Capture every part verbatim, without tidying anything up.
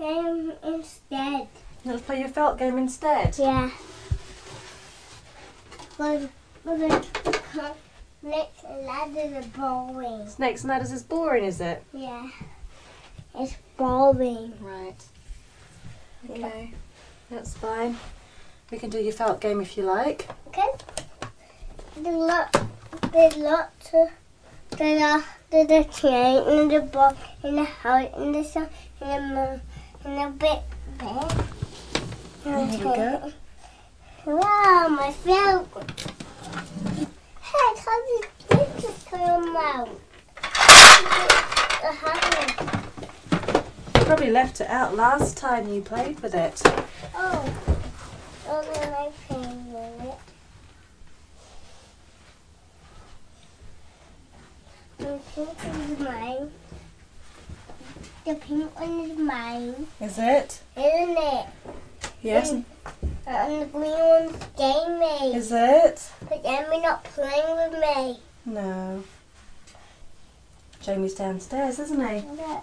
game instead. Let's play your felt game instead. Yeah. But but snakes and ladders are boring. Snakes and ladders is boring, is it? Yeah. It's boring. Right. Okay. That's fine. We can do your felt game if you like. Okay. There's lot. There's lots of. There's a there's a train and the ball and the house and the sun and the moon and the big bed. There we go. Wow, my felt. Hey, how did you just come out? You probably left it out last time you played with it. Oh, oh, then I played with it. The pink one is mine. The pink one is mine, Is it? isn't it? Yes. And, and the green one's Jamie. Is it? But Jamie's not playing with me. No. Jamie's downstairs, isn't he?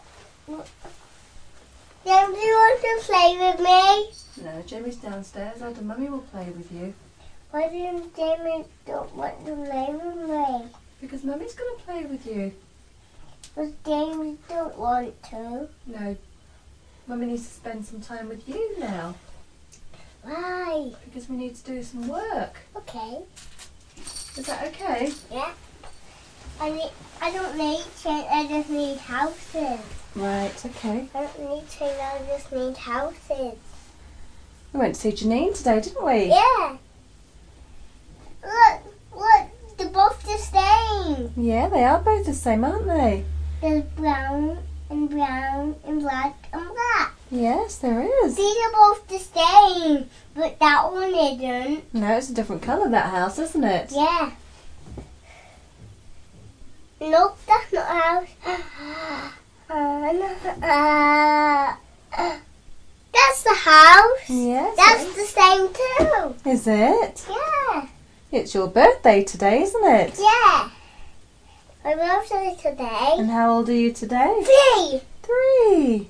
Jamie, do you want to play with me? No, Jamie's downstairs. Dad and Mummy will play with you. Why didn't Jamie don't want to play with me? Because Mummy's going to play with you. Because Jamie don't want to. No. Mummy needs to spend some time with you now. Why? Because we need to do some work. Okay. Is that okay? Yeah. I need. I don't need chains. I just need houses. Right, okay. I don't need chains. I just need houses. We went to see Janine today, didn't we? Yeah. Look, look. They're both the same. Yeah, they are both the same, aren't they? There's brown and brown and black and black. Yes, there is. These are both the same, but that one isn't. No, it's a different colour, that house, isn't it? Yeah. Nope, that's not a house. Uh, no, uh, that's the house. Yes. That's it the same too. is. Is it? Yeah. It's your birthday today, isn't it? Yeah. My birthday today. And how old are you today? Three. Three.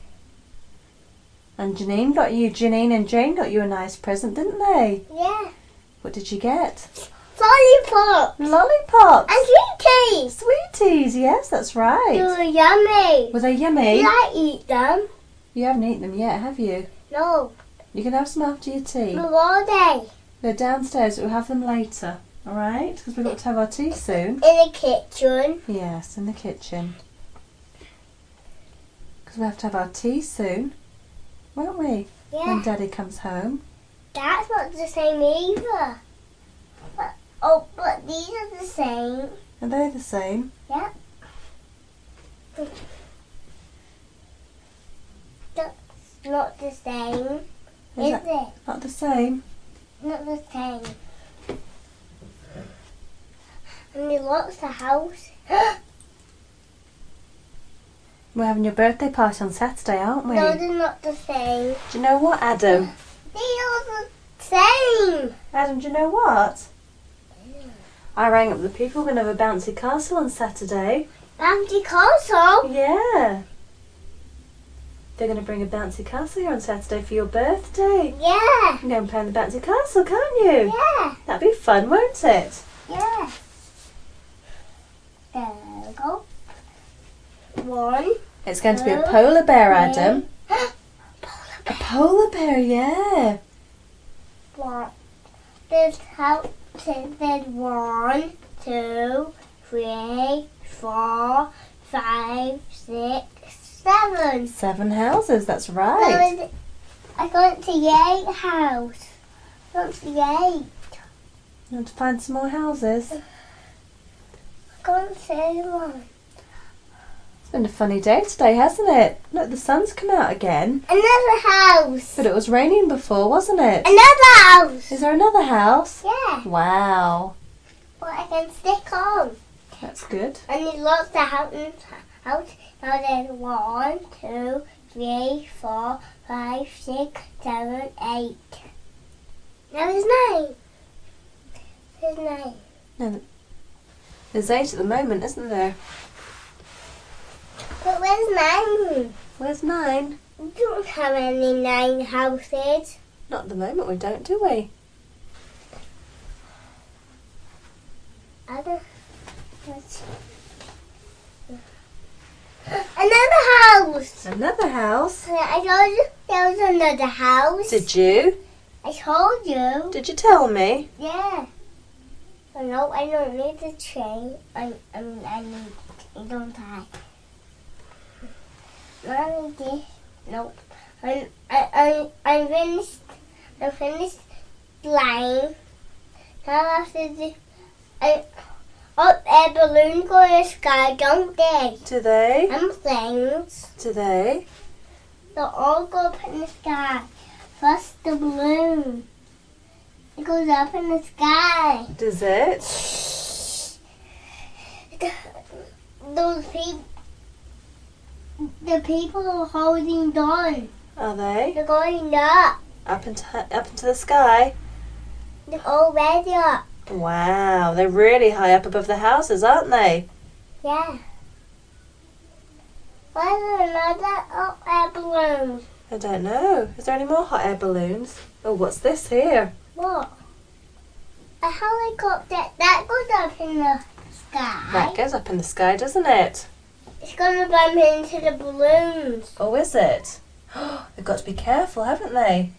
And Janine got you, Janine and Jane got you a nice present, didn't they? Yeah. What did you get? Lollipop. Lollipops. And sweeties. Sweeties, yes, that's They right. were yummy. Were they yummy? Did I eat them? You haven't eaten them yet, have you? No. You can have some after your tea. Where are they? They're downstairs, but we'll have them later, alright? Because we've got to have our tea soon. In the kitchen. Yes, in the kitchen. Because we have to have our tea soon, won't we? When Yeah. Daddy comes home. That's not the same either. But, oh, but these are the same. Are they the same? Yeah. That's not the same, Is is that it? not the same? Not the same. And there's lots of house. We're having your birthday party on Saturday, aren't we? No, they're not the same. Do you know what, Adam? They are the same. Adam, do you know what? I rang up the people. We're going to have a bouncy castle on Saturday. Bounty Castle. Yeah. They're going to bring a bouncy castle here on Saturday for your birthday. Yeah. You can go and play in the bouncy castle, can't you? Yeah. That'd be fun, won't it? Yeah. There we go. One. It's going to be a Two, polar bear, three. Adam. A polar bear, yeah. One. There's how there's one, two, three, four, five, six, seven. Seven houses, that's right. No, I got the eight house. I got the eight. You want to find some more houses? I got the one. It's been a funny day today, hasn't it? Look, the sun's come out again. Another house. But it was raining before, wasn't it? Another house. Is there another house? Yeah. Wow. But I can stick on. That's good. And there's lots of houses. House. Now there's one, two, three, four, five, six, seven, eight. Now there's nine. There's nine. No, there's eight at the moment, isn't there? But where's nine? Where's nine? We don't have any nine houses. Not at the moment we don't, do we? I don't... Let's... Another house! Another house? I told you there was another house. Did you? I told you. Did you tell me? Yeah. Oh, no, I don't need the train. I, I mean, I need... I don't I? I need this. Nope. I, I, I, I finished... I finished flying. Now I have to do... I... Up there, balloons go in the sky, don't they? Do they? And things. Do they? They'll all go up in the sky. First the balloon. It goes up in the sky. Does it? Those people, the people are holding on. Are they? They're going up. Up into, up into the sky? They're already up. Wow, they're really high up above the houses, aren't they? Yeah. Why is there another hot air balloon? I don't know. Is there any more hot air balloons? Oh, what's this here? What? A helicopter that goes up in the sky. That goes up in the sky, doesn't it? It's gonna bump into the balloons. Oh, is it? They've got to be careful, haven't they?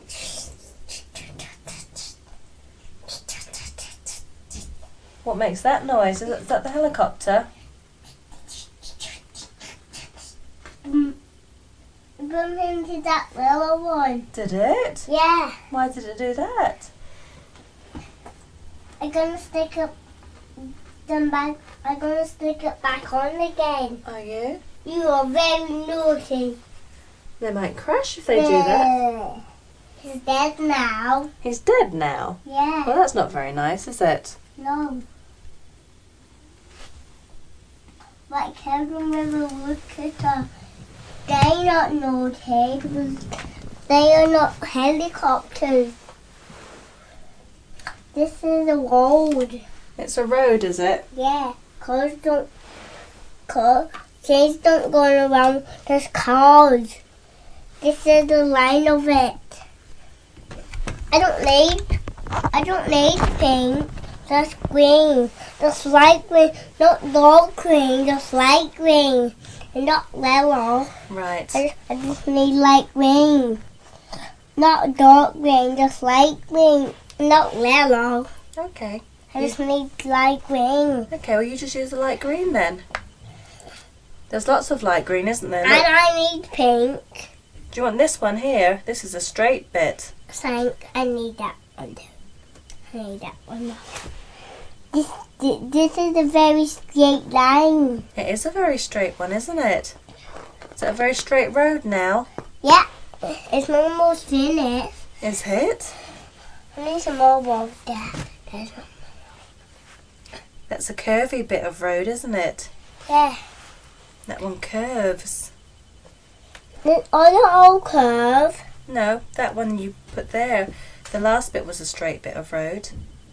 What makes that noise? Is, it, is that the helicopter? Mm. Bump into that little one. Did it? Yeah. Why did it do that? I'm gonna stick it them back. I'm gonna stick it back on again. Are you? You are very naughty. They might crash if they do that. Uh, He's dead now. He's dead now? Yeah. Well, that's not very nice, is it? No. Like Kevin River Woodcutter, they're not naughty because they are not helicopters. This is a road. It's a road, is it? Yeah, cars don't, cars, trains don't go around, there's cars. This is the line of it. I don't need, I don't need pink. That's green. That's light green. Not dark green. That's light green. And not yellow. Right. I just, I just need light green. Not dark green. Just light green. Not yellow. Okay. I just need light green. Okay, well you just use the light green then. There's lots of light green, isn't there? And Look. I need pink. Do you want this one here? This is a straight bit. Thank. I need that one too. I need that one. This, this is a very straight line. It is a very straight one, isn't it? Is it a very straight road now? Yeah, it's almost finished. Is it? I need some more water. There's one. That's a curvy bit of road, isn't it? Yeah. That one curves. The other all curve. No, that one you put there. The last bit was a straight bit of road.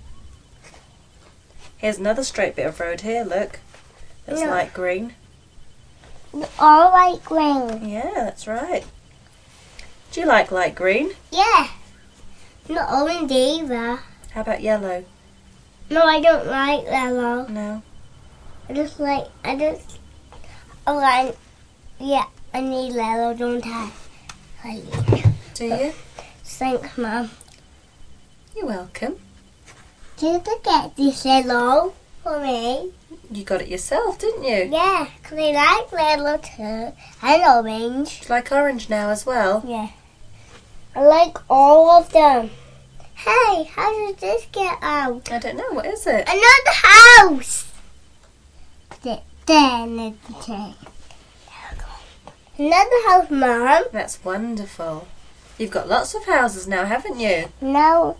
Here's another straight bit of road here, look. That's No. light green. All light green. Yeah, that's right. Do you like light green? Yeah. Not orange either. How about yellow? No, I don't like yellow. No. I just like, I just, I like, yeah, I need yellow, don't I? I need. Do you? Thanks, Mum. You're welcome. Did you get this yellow for me? You got it yourself, didn't you? Yeah, 'cause I like yellow too. And orange. Do you like orange now as well? Yeah. I like all of them. Hey, how did this get out? I don't know, what is it? Another house! There, there, little thing. Another house, Mum. That's wonderful. You've got lots of houses now, haven't you? No.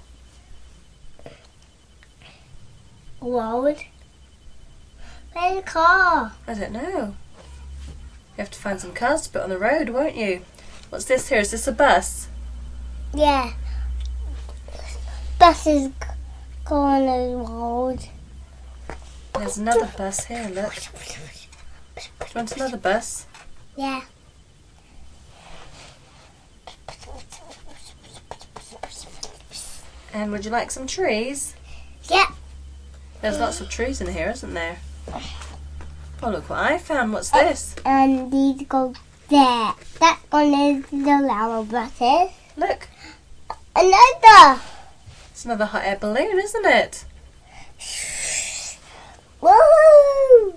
Road. Where's the car? I don't know. You have to find some cars to put on the road, won't you? What's this here? Is this a bus? Yeah. Bus is going on the road. There's another bus here, look. Do you want another bus? Yeah. And would you like some trees? Yeah. There's lots of trees in here, isn't there? Oh, look what I found. What's this? And these go there. That one is the flower buses. Look, Another. it's another hot air balloon, isn't it? Woo!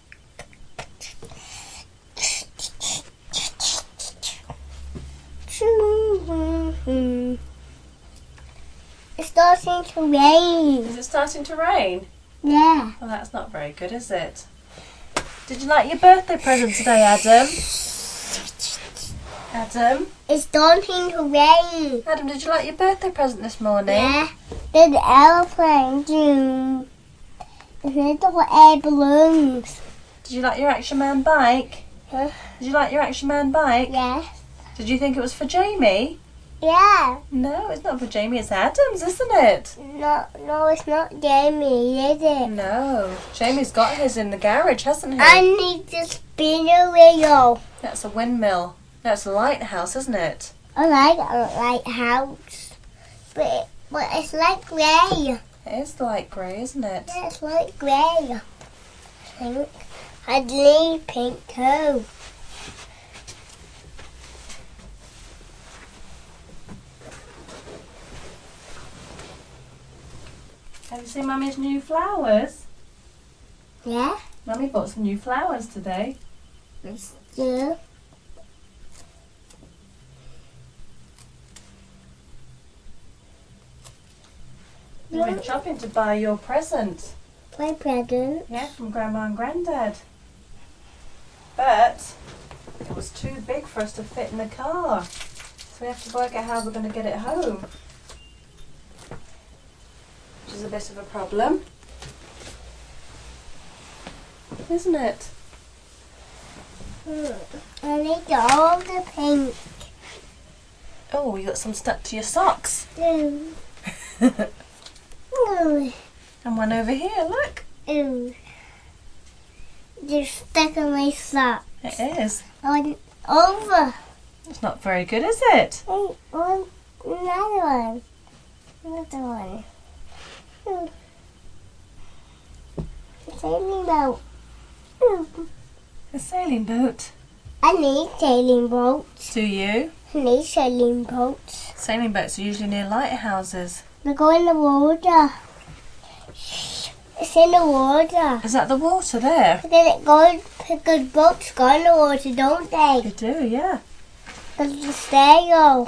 It's starting to rain. Is it starting to rain? Yeah. Well, that's not very good, is it? Did you like your birthday present today, Adam? Adam? It's starting to rain. Adam, did you like your birthday present this morning? Yeah. There's aeroplane too. There's the air balloons. Did you like your Action Man bike? Huh? Did you like your Action Man bike? Yes. Did you think it was for Jamie? Yeah. No, it's not for Jamie, it's Adam's, isn't it? No, no, it's not Jamie, is it? No. Jamie's got his in the garage, hasn't he? I need to spin a wheel. That's a windmill. That's a lighthouse, isn't it? I like a lighthouse, but but it's like grey. It is light grey, isn't it? Yeah, it's like grey. Pink. I need pink too. Have you seen Mummy's new flowers? Yeah. Mummy bought some new flowers today. Yeah. We went shopping to buy your present. My present. Yeah, from Grandma and Granddad. But it was too big for us to fit in the car. So we have to work out how we're going to get it home. Which is a bit of a problem. Isn't it? I need all the pink. Oh, you got some stuck to your socks. Ooh. Ooh. And one over here, look. Ooh. They're stuck in my sock. It is. On over. It's not very good, is it? Hey, one, another one. Another one. Ooh. Sailing boat. Ooh. A sailing boat. I need sailing boats. Do you? I need sailing boats. Sailing boats are usually near lighthouses. They go in the water. It's in the water. Is that the water there? But then it goes, because boats go in the water, don't they? They do, yeah. Because the stereo.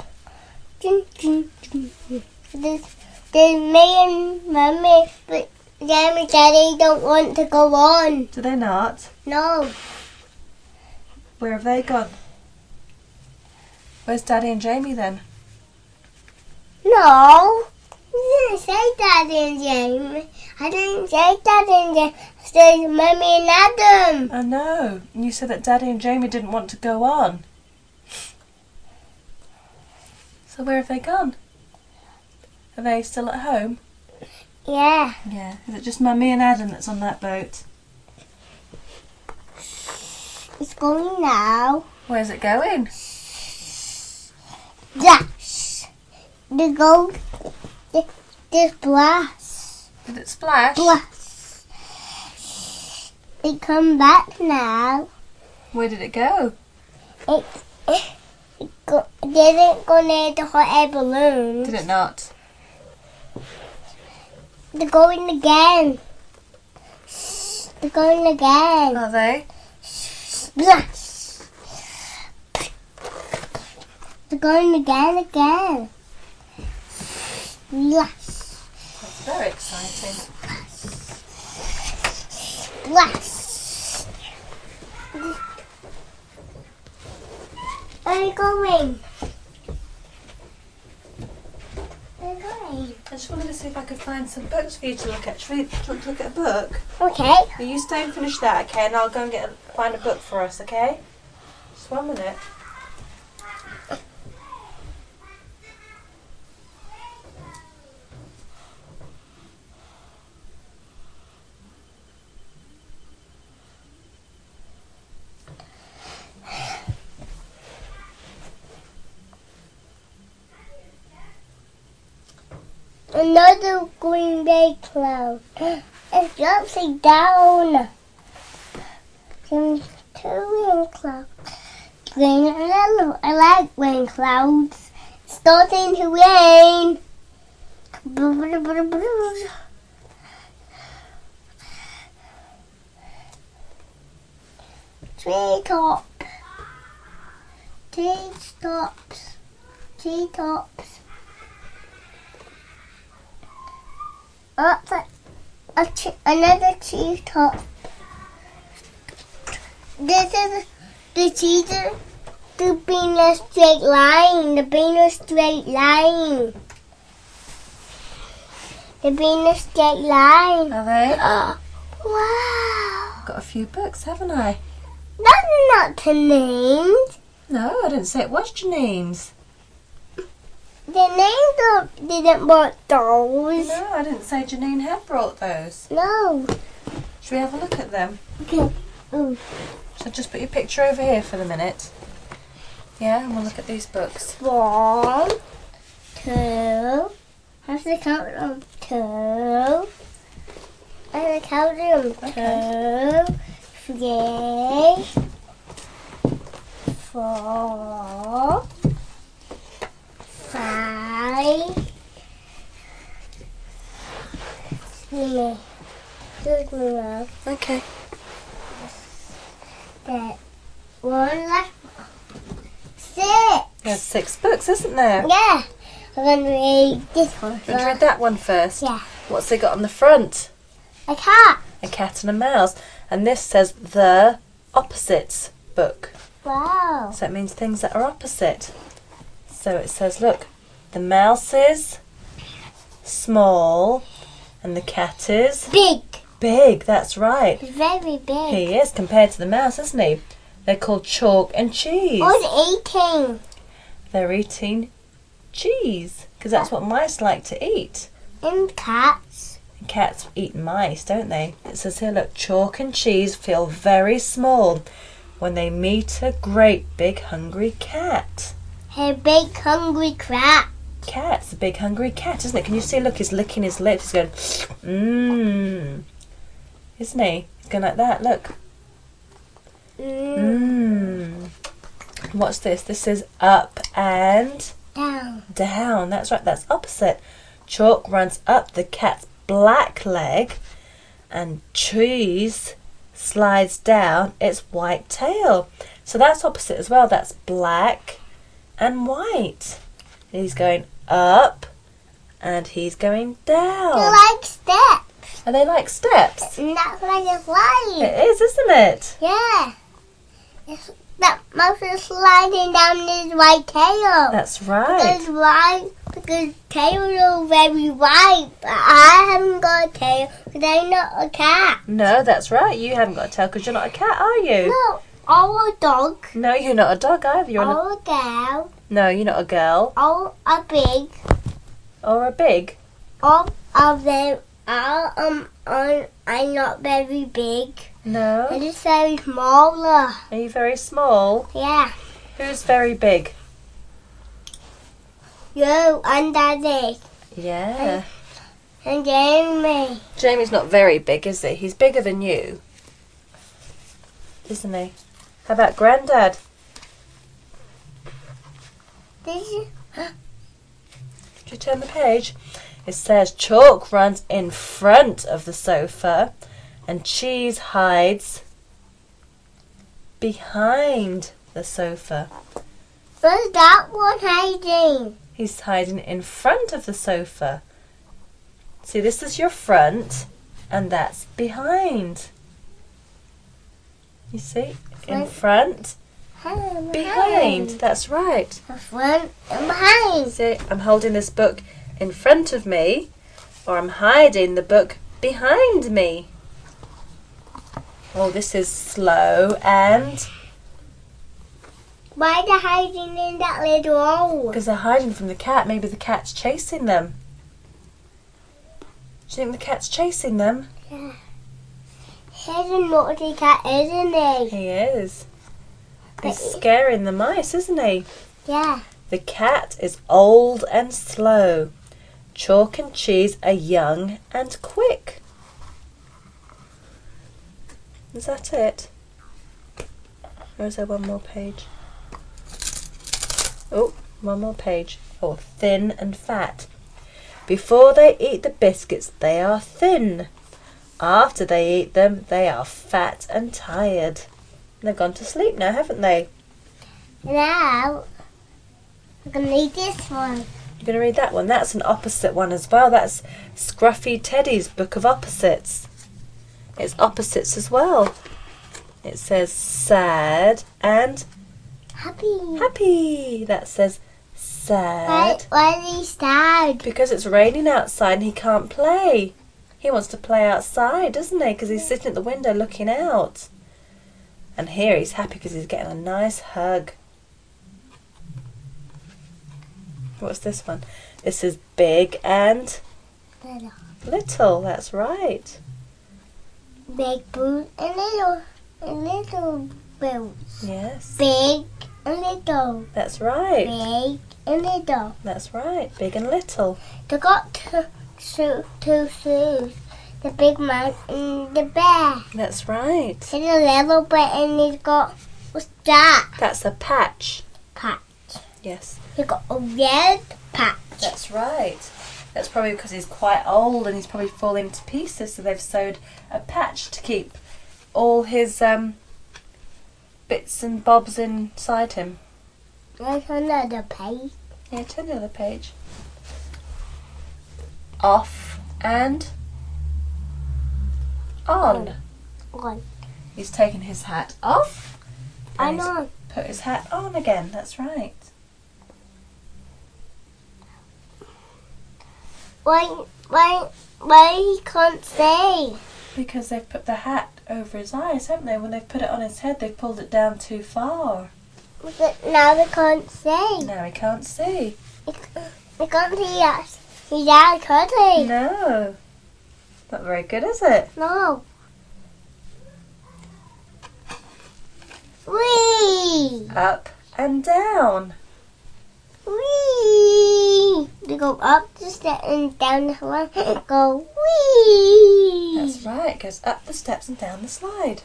There's, there's me and Mummy, but Jamie and Daddy don't want to go on. Do they not? No. Where have they gone? Where's Daddy and Jamie then? No. I didn't say Daddy and Jamie. I didn't say Daddy and Jamie. I said Mummy and Adam. I know. And you said that Daddy and Jamie didn't want to go on. So where have they gone? Are they still at home? Yeah. Yeah. Is it just Mummy and Adam that's on that boat? It's going now. Where's it going? Yes. They go. The, the glass. Did it splash? Glass. It come back now. Where did it go? It, it, it go, didn't go near the hot air balloon. Did it not? They're going again. They're going again. Are they? Splash. They're going again, again. Splash. That's very exciting. Splash. Where are you going? Where are you going? I just wanted to see if I could find some books for you to look at. Should we do you want to look at a book? Okay. Will you stay and finish that, okay? And I'll go and get a, find a book for us, okay? Just one minute. another green big cloud. It's upside down. There's two rain clouds. Green and yellow. I like rain clouds. It's starting to rain. Tree top. Tree tops. Tree tops. Up a, a tree, another tree top. This is the trees are the being a straight line. The being a straight line. The being a straight line. Are they? Oh, wow. Got a few books, haven't I? That's not the names. No, I didn't say it was Janine's. The names don't, didn't bought those. No, I didn't say Janine had brought those. No. Should we have a look at them? Okay. Mm. So just put your picture over here for the minute. Yeah, and we'll look at these books. One, two. I have to count them. Two. I have to count them. Okay. Two, three, four, five. Excuse me. Excuse me, love. Okay. That one left. Six. There's six books, isn't there? Yeah. I'm going to read this one Should we read that one first? Yeah. What's it got on the front? A cat. A cat and a mouse. And this says the opposites book. Wow. So it means things that are opposite. So it says, look, the mouse is small and the cat is Big. big. That's right. It's very big. He is compared to the mouse, isn't he? They're called chalk and cheese. What's eating? They're eating cheese because that's what mice like to eat. And cats. And cats eat mice, don't they? It says here, look, chalk and cheese feel very small when they meet a great big hungry cat. A big hungry cat. Cat's a big hungry cat, isn't it? Can you see? Look, he's licking his lips. He's going, mmm. Isn't he? He's going like that. Look. Mm. Mmm. What's this? This is up and Down. down. That's right. That's opposite. Chalk runs up the cat's black leg, and cheese slides down its white tail. So that's opposite as well. That's black and white. He's going up and he's going down. You like steps. Are they like steps? And that's like a slide. It is, isn't it? Yeah. It's, that mouse is sliding down his white tail. That's right. Because why? Because tail is very white, but I haven't got a tail because I'm not a cat. No, that's right. You haven't got a tail because you're not a cat, are you? No, I'm a dog. No, you're not a dog either. You're I'm a... a girl. No, you're not a girl. I'm a big. Or a big. I'm a very. I'm, I'm, I'm not very big. No. I'm just very smaller. Are you very small? Yeah. Who's very big? You and Daddy. Yeah. And Jamie. Jamie's not very big, is he? He's bigger than you. Isn't he? How about Grandad? This is. Did you turn the page? It says chalk runs in front of the sofa and cheese hides behind the sofa. Where's that one hiding? He's hiding in front of the sofa. See, this is your front and that's behind. You see? In front, Behind. behind. That's right. Front and behind. See, I'm holding this book in front of me, or I'm hiding the book behind me. Oh, this is slow and... Why are they hiding in that little hole? Because they're hiding from the cat. Maybe the cat's chasing them. Do you think the cat's chasing them? Yeah. He's a naughty cat, isn't he? He is. He's But- scaring the mice, isn't he? Yeah. The cat is old and slow. Chalk and Cheese are young and quick. Is that it? Or is there one more page? Oh, one more page. Oh, thin and fat. Before they eat the biscuits, they are thin. After they eat them, they are fat and tired. They've gone to sleep now, haven't they? Now, I'm going to read this one. You're going to read that one? That's an opposite one as well. That's Scruffy Teddy's Book of Opposites. It's opposites as well. It says sad and Happy. happy. That says sad. Why, why is he sad? Because it's raining outside and he can't play. He wants to play outside, doesn't he? Because he's sitting at the window looking out. And here he's happy because he's getting a nice hug. What's this one? This is big and Little. little. That's right. Big boots and little, and little boots. Yes. Big and little. That's right. Big and little. That's right. Big and little. They got two, two, two shoes. The big man and the bear. That's right. And the little bit and he's got, what's that? That's a patch. Patch. Yes. He got a red patch. That's right. That's probably because he's quite old and he's probably falling to pieces, so they've sewed a patch to keep all his um, bits and bobs inside him. There's another page. Yeah, turn the other page. Off and on. On. He's taken his hat off And he's on. put his hat on again. That's right. Why, why, why he can't see? Because they've put the hat over his eyes, haven't they? When they've put it on his head, they've pulled it down too far. But now they can't see. Now he can't see. They can't see us. He's out, can't he? No. Not very good, is it? No. Whee! Up and down. Whee! They go up the step and down the one. Go whee! That's right. It goes up the steps and down the slide.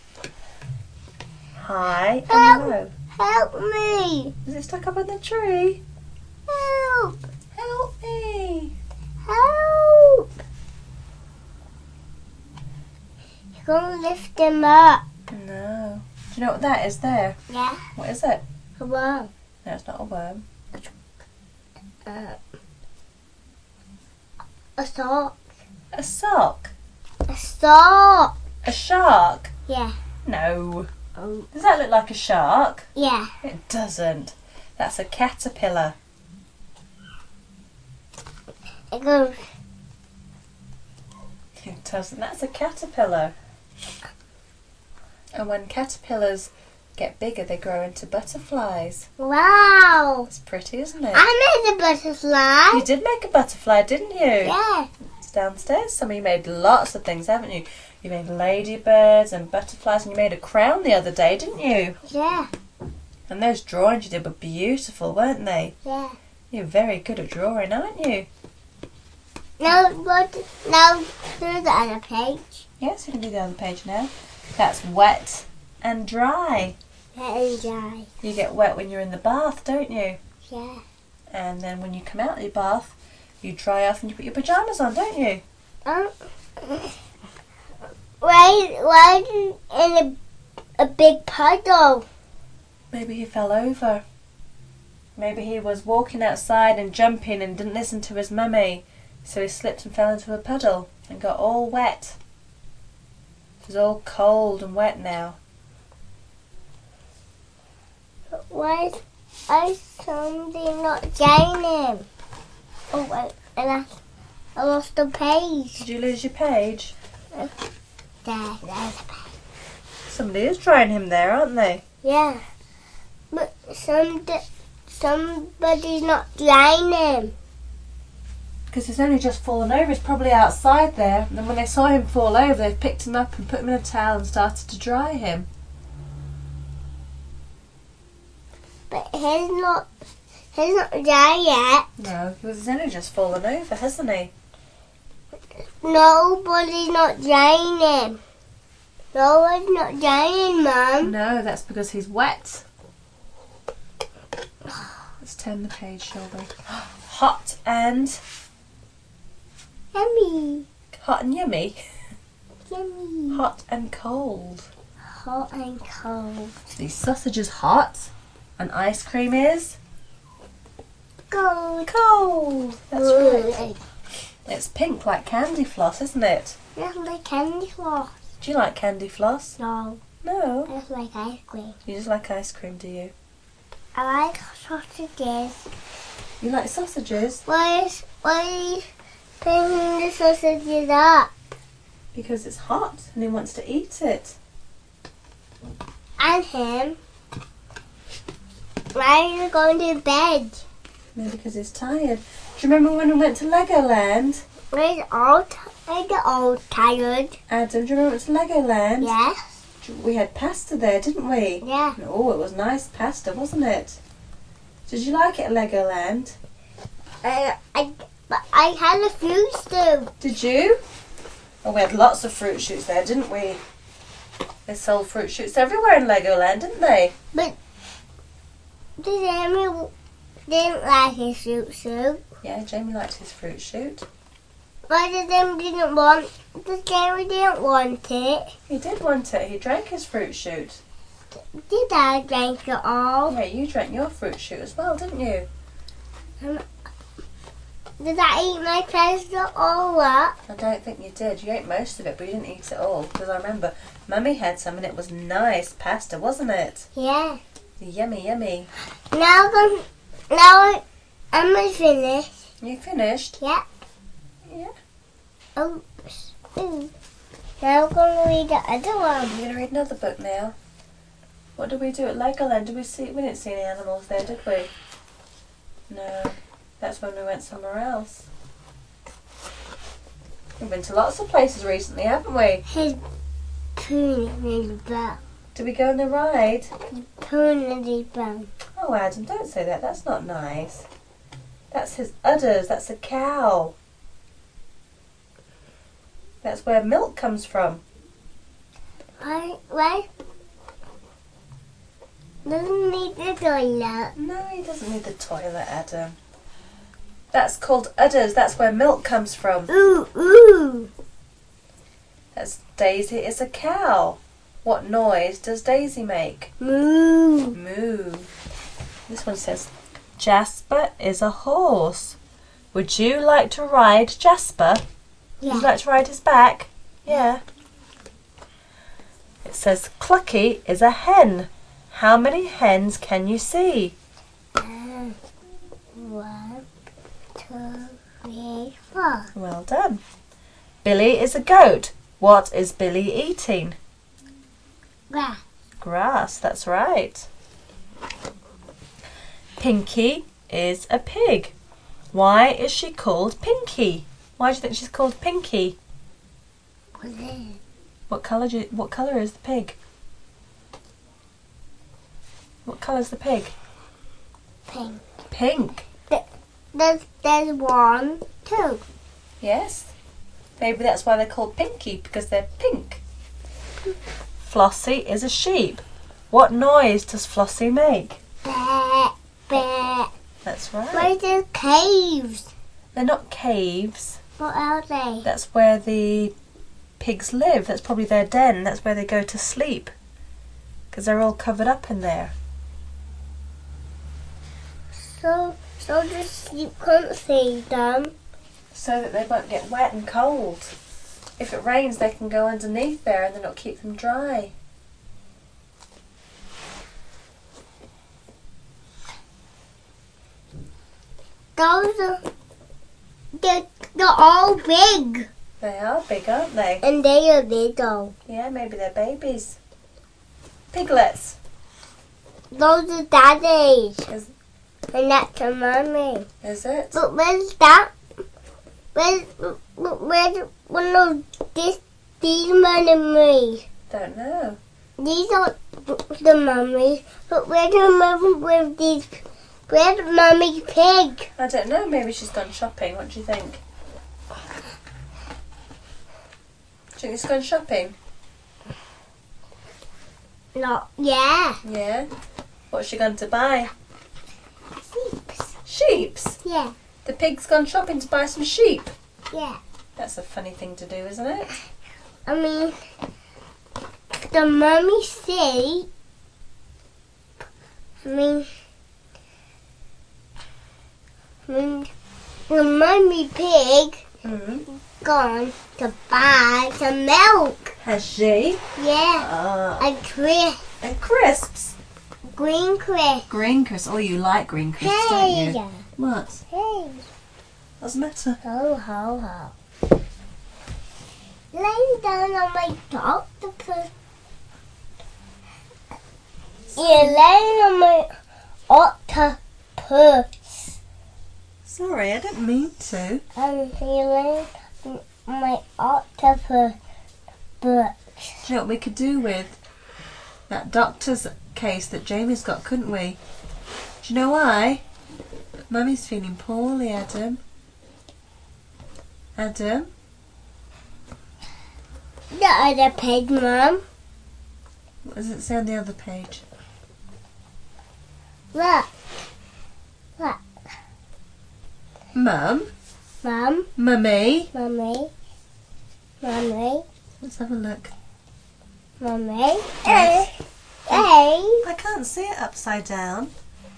High and Help. low. Help me! Is it stuck up in the tree? Help! Help me. Help! You're gonna lift them up. No. Do you know what that is there? Yeah. What is it? Come on. No, it's not a worm. Uh, a sock. A sock. A sock. A shark. Yeah. No. Um, Does that look like a shark? yeah. It doesn't. That's a caterpillar. It goes. It doesn't. That's a caterpillar. And when caterpillars get bigger, they grow into butterflies. Wow. It's pretty, isn't it? I made a butterfly. You did make a butterfly, didn't you? Yeah. It's downstairs. Some of you made lots of things, haven't you? You made ladybirds and butterflies, and you made a crown the other day, didn't you? Yeah. And those drawings you did were beautiful, weren't they? Yeah. You're very good at drawing, aren't you? Now what? Now do the other page. Yes, you can do the other page now. That's wet and dry. Let dry. You get wet when you're in the bath, don't you? Yeah. And then when you come out of your bath, you dry off and you put your pyjamas on, don't you? Um. Why? Why in a a big puddle? Maybe he fell over. Maybe he was walking outside and jumping and didn't listen to his mummy, so he slipped and fell into a puddle and got all wet. He's all cold and wet now. Why is something not getting him? Oh wait, and I, I lost the page. Did you lose your page? There, there's a page. Somebody is drying him there, aren't they? Yeah, but some somebody's not drying him. Because he's only just fallen over. He's probably outside there. And then when they saw him fall over, they picked him up and put him in a towel and started to dry him. But he's not He's not there yet. No, he's only just fallen over, hasn't he? Nobody's not draining. Nobody's not draining, Mum. No, that's because he's wet. Let's turn the page, shall we? Hot and... Yummy. Hot and yummy. Yummy. Hot and cold. Hot and cold. The sausage is hot and ice cream is... Cold. Cold. That's Ooh. right. It's pink like candy floss, isn't it? Just like candy floss. Do you like candy floss? No. No. I just like ice cream. You just like ice cream, do you? I like sausages. You like sausages? Why is, why are you picking the sausages up? Because it's hot and he wants to eat it. And him. Why are you going to bed? Maybe because he's tired. Do you remember when we went to Legoland? We're all, t- I get all tired. Adam, do you remember we went to Legoland? Yes. We had pasta there, didn't we? Yeah. Oh, it was nice pasta, wasn't it? Did you like it at Legoland? Uh, I, but I had a fruit stew. Did you? Oh, we had lots of fruit shoots there, didn't we? They sold fruit shoots everywhere in Legoland, didn't they? But did Amy didn't like his fruit stew? Yeah, Jamie liked his fruit shoot. Why did Amy didn't want? Because Jamie didn't want it. He did want it. He drank his fruit shoot. Did I drink it all? Yeah, you drank your fruit shoot as well, didn't you? Um, did I eat my pasta all up? I don't think you did. You ate most of it, but you didn't eat it all. Because I remember Mummy had some and it was nice pasta, wasn't it? Yeah. Yummy, yummy. Now I'm, now I'm finished. You finished? Yeah. Yeah. Oops. Ooh. Now I'm going to read the other one. I'm going to read another book now. What did we do at Legoland? Did we see? We didn't see any animals there, did we? No. That's when we went somewhere else. We've been to lots of places recently, haven't we? His poon in the bell. Did we go on the ride? Poon in the bell. Oh, Adam, don't say that. That's not nice. That's his udders. That's a cow. That's where milk comes from. Why? Why? Doesn't need the toilet. No, he doesn't need the toilet, Adam. That's called udders. That's where milk comes from. Ooh, ooh. That's Daisy is a cow. What noise does Daisy make? Moo. Moo. This one says, Jasper is a horse. Would you like to ride Jasper? Yeah. Would you like to ride his back? Yeah. It says, Clucky is a hen. How many hens can you see? Um, one, two, three, four. Well done. Billy is a goat. What is Billy eating? Grass. Grass, that's right. Pinky is a pig. Why is she called Pinky? Why do you think she's called Pinky? What's it? What colour do you, what colour is the pig? What colour's the pig? Pink. Pink. There's, there's one, two. Yes. Maybe that's why they're called Pinky, because they're pink. Flossie is a sheep. What noise does Flossie make? Bear, bear. That's right. Where's the caves? They're not caves. What are they? That's where the pigs live. That's probably their den. That's where they go to sleep. Because they're all covered up in there. So, so the sheep can't see them. So that they won't get wet and cold. If it rains, they can go underneath there and then it'll keep them dry. Those are, they're, they're all big. They are big, aren't they? And they are little. Yeah, maybe they're babies. Piglets. Those are daddies. Is, And that's a mommy. is it? But where's that? Where's, where's one of this, these mummies? Don't know. These are the mummies. But where's the mummy with these Where's Mummy Pig? I don't know. Maybe she's gone shopping. What do you think? Do you think she's gone shopping? No, yeah. Yeah. What's she going to buy? Sheeps. Sheeps. Yeah, The pig's gone shopping to buy some sheep. yeah. That's a funny thing to do, isn't it? I mean, the Mummy say, I mean, I mean, the Mummy Pig Mm. gone to buy some milk. Has she? Yeah, Ah. and crisp, And crisps. green crisp. Green crisps. Oh, you like green crisps, don't Hey, you? What? hey, What's the matter? ho, ho, ho. Laying down on my octopus. You're laying on my octopus. Sorry, I didn't mean to. I'm healing my octopus book. Do you know what we could do with that doctor's case that Jamie's got, couldn't we? Do you know why? Mummy's feeling poorly, Adam. Adam? The other pig, Mum. What does it say on the other page? Look. Look. Mum? Mum. Mummy? Mummy. Mummy. Let's have a look. Mummy. Hey. Hey. I can't see it upside down.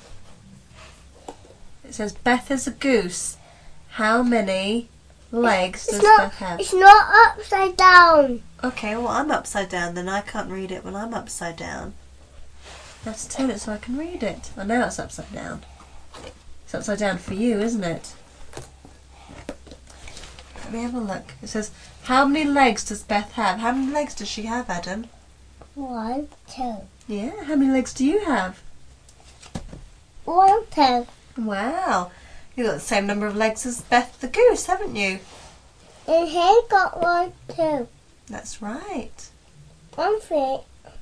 It says, Beth is a goose. How many legs does It's not, Beth have? it's not upside down. Okay, well, I'm upside down, then I can't read it when I'm upside down. You have to turn it so I can read it. I know it's upside down. It's upside down for you, isn't it? Let me have a look. It says, how many legs does Beth have? How many legs does she have, Adam? One, two. Yeah, how many legs do you have? One, two. Wow, you've got the same number of legs as Beth the goose, haven't you? And he got one, two. That's right. One, three.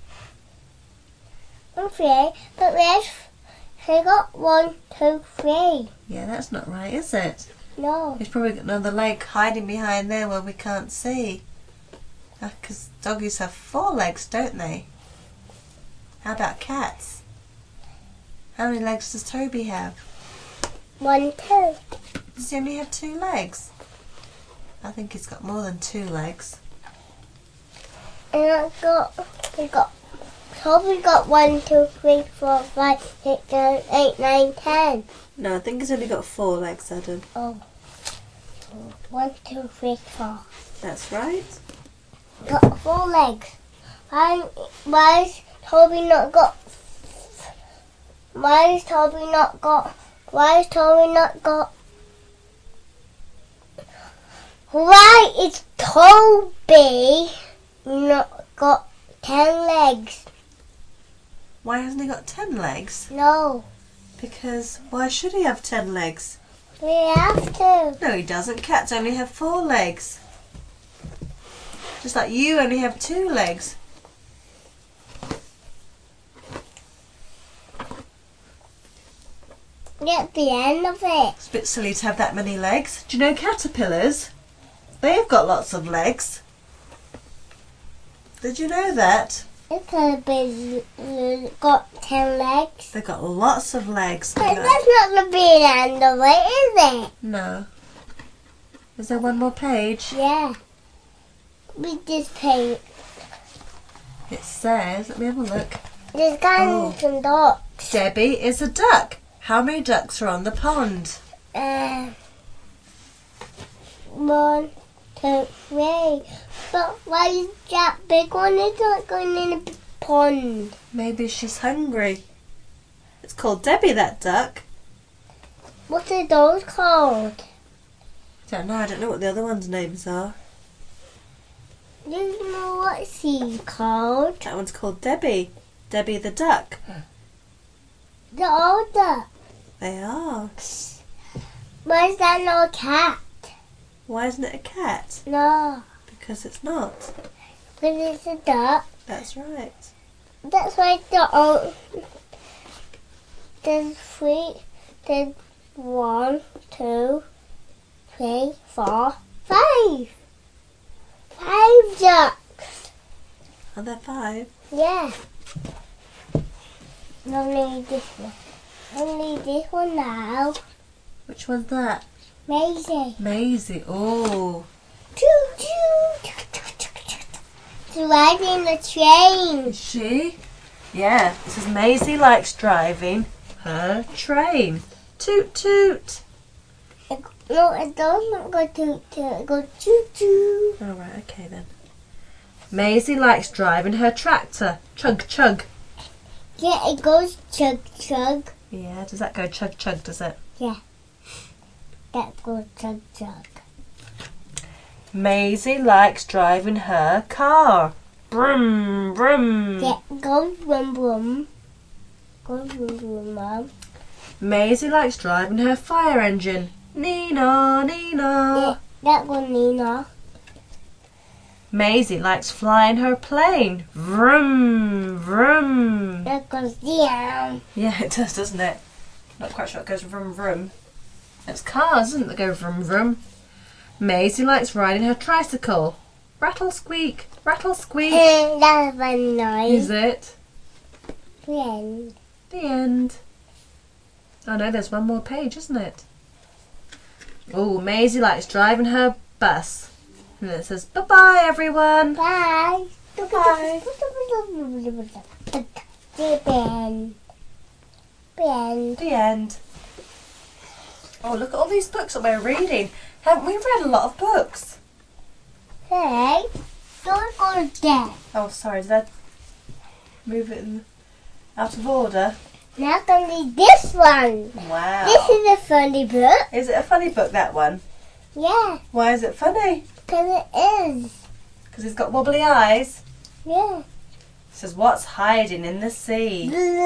One, three. But there's, he got one, two, three. Yeah, that's not right, is it? No. He's probably got another leg hiding behind there where we can't see. Because doggies have four legs, don't they? How about cats? How many legs does Toby have? One, two. Does he only have two legs? I think he's got more than two legs. And I got, we got, Toby got one, two, three, four, five, six, seven, eight, nine, ten. No, I think he's only got four legs, Adam. Oh. One, two, three, four. That's right. Got four legs. Why, why is Toby not got, why is Toby not got, why is Toby not got, why is Toby not got ten legs? Why hasn't he got ten legs? No, Because why should he have ten legs? we have to. No, he doesn't. Cats only have four legs. Just like you only have two legs. Get the end of it. It's a bit silly to have that many legs. Do you know caterpillars? They've got lots of legs. Did you know that? It could have been uh, got ten legs. They've got lots of legs. But that's not the big end of it, is it? No. Is there one more page? Yeah. We just paint. It says, let me have a look. There's guns Oh. and dogs. Debbie is a duck. How many ducks are on the pond? Uh, one, two, three. But why is that big one? It's not going in a big pond. Maybe she's hungry. It's called Debbie, that duck. What are those called? Don't know, I don't know what the other ones' names are. Do you know what she called? That one's called Debbie. Debbie the duck. The older. They are. Why is that no cat? Why isn't it a cat? No. Because it's not. Because it's a duck. That's right. That's why the old, there's three, There's one, two, three, four, five. Five ducks. Are there five? Yeah. Only this one. Only this one now. Which one's that? Maisie. Maisie. Oh. Choo choo. She's riding the train. Is she? Yeah. It says Maisie likes driving her train. Toot toot. It, no, it does not go toot toot. It goes choo choo. All right. Okay then. Maisie likes driving her tractor. Chug chug. Yeah, it goes chug chug. Yeah. Does that go chug chug? Does it? Yeah. That goes chug chug. Maisie likes driving her car. Brum brum. Yeah, go vroom vroom. Go vroom vroom, Mom. Maisie likes driving her fire engine. Nina, Nina. Yeah, that one, Nina. Maisie likes flying her plane. Vroom, vroom. That goes down. Yeah, it does, doesn't it? Not quite sure it goes vroom, vroom. It's cars, isn't it, that go vroom, vroom. Maisie likes riding her tricycle. Rattle, squeak, rattle, squeak. That's one noise. Is it? The end. The end. Oh no, there's one more page, isn't it? Oh, Maisie likes driving her bus. And it says, bye-bye, everyone. Bye. Bye. The end. The end. The end. Oh, look at all these books that we're reading. Haven't we read a lot of books? Hey, don't go there. Oh, sorry, did I move it in, out of order? Not only this one. Wow. This is a funny book. Is it a funny book, that one? Yeah, Why is it funny? because it is. Because he's got wobbly eyes. Yeah. It says, what's hiding in the sea?